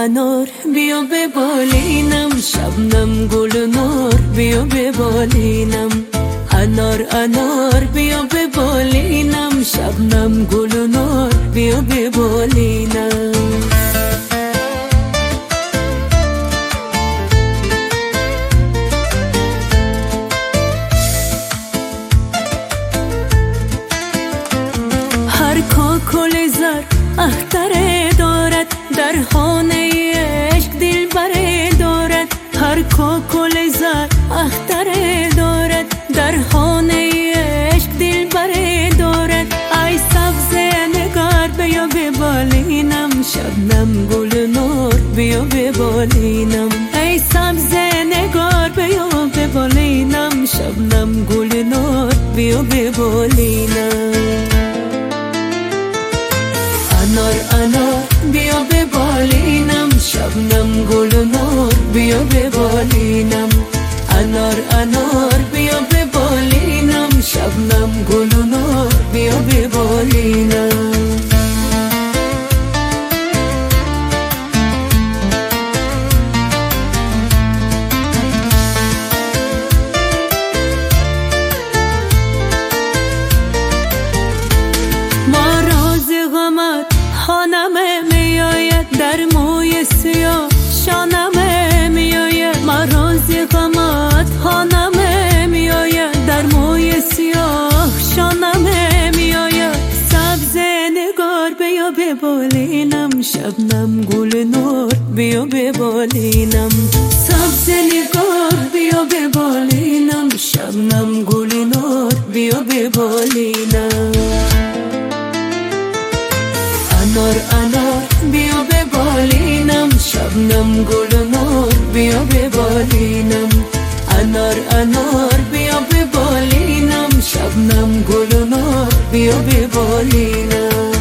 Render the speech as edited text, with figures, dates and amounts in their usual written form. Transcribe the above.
انار بیا ببالینم، شبنم گل نار بیا ببالینم. انار انار بیا ببالینم، شبنم گل نار بیا ببالینم. هر کاکل زر اختره دارد، در خانه عشق دلبره دارد. هر کاکل زر اختره دارد، در خانه عشق دلبره دارد. ای سبز نگار بیا ببالینم، شبنم گل نار بیا ببالینم. ای سبز نگار بیا ببالینم، شبنم گل نار بیا ببالینم. انار انار بیا ببالینم، شبنم گل نار بیا ببالینم. انار انار بیا ببالینم، شبنم گل نار بیا ببالینم. خانمه میآید در موی سیاه، شانمه میآید مرازی غمت. خانمه میآید در موی سیاه، شانمه میآید. سبز نگار بیا ببالینم، شبنم گل نار بیا ببالینم. سبز نگار بیا ببالینم، شبنم گل نار بیا ببالینم. انار انار بیا ببالینم، شبنم گل نار بیا ببالینم. انار انار بیا ببالینم، شبنم گل نار بیا ببالینم.